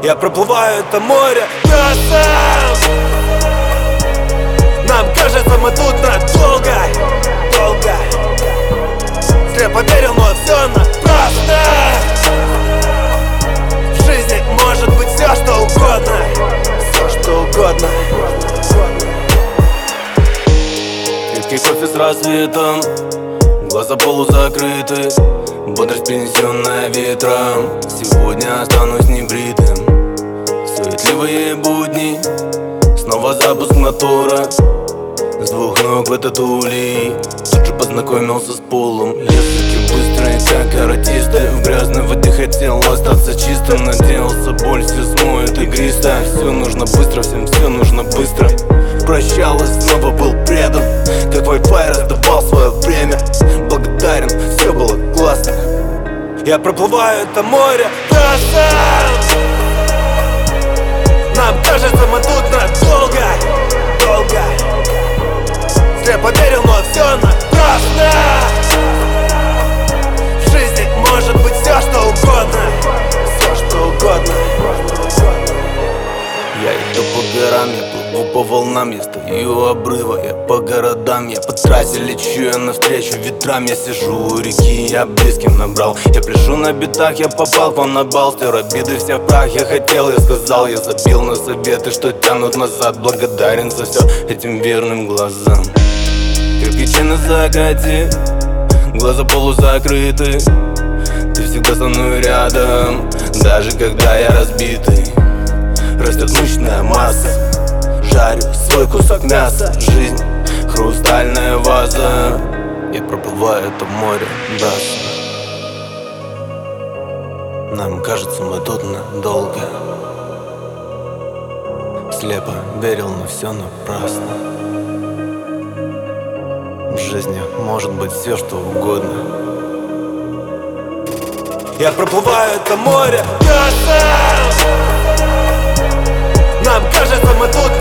Я проплываю это море, я сам. Нам кажется, мы тут надолго, долго. Слепо верил, но все напрасно. В жизни может быть все, что угодно. Все, что угодно. Крепкий кофе с рассветом, глаза полузакрыты, бодрость, принесенная ветром. Сегодня останусь небритым. Суетливые будни, снова запуск мотора. С двух ног в этот улей тут же познакомился с полом. Я суки быстрые, как каратисты. В грязной воде хотел остаться чистым. Надеялся, боль все смоет игристо. Все нужно быстро, всем все нужно быстро. Прощалась, снова был предан, как Wi-Fi раздавал свое время. Благодарен, все было классно. Я проплываю это море, я сам. Нам кажется, мы тут надолго, долго. Слепо верил, но все напрасно. В жизни может быть все, что угодно. Все, что угодно. Я иду по горам, я плыву по волнам. Я стою у обрыва, я по городам. Я по трассе лечу, я навстречу ветрам. Я сижу у реки, я близким набрал. Я пляшу на битах, я попал к вам на бал. Стер обиды все в прах, я хотел, я сказал. Я забил на советы, что тянут назад. Благодарен за все этим верным глазам. Кирпичи на закате, глаза полузакрыты. Ты всегда со мной рядом, даже когда я разбитый. Растет мышечная масса, жарю свой кусок мяса. Жизнь хрустальная ваза. Я проплываю это море дальше. Нам кажется, мы тут надолго. Слепо верил, но все напрасно. В жизни может быть все, что угодно. Я проплываю это море, я сам. Нам кажется, мы тут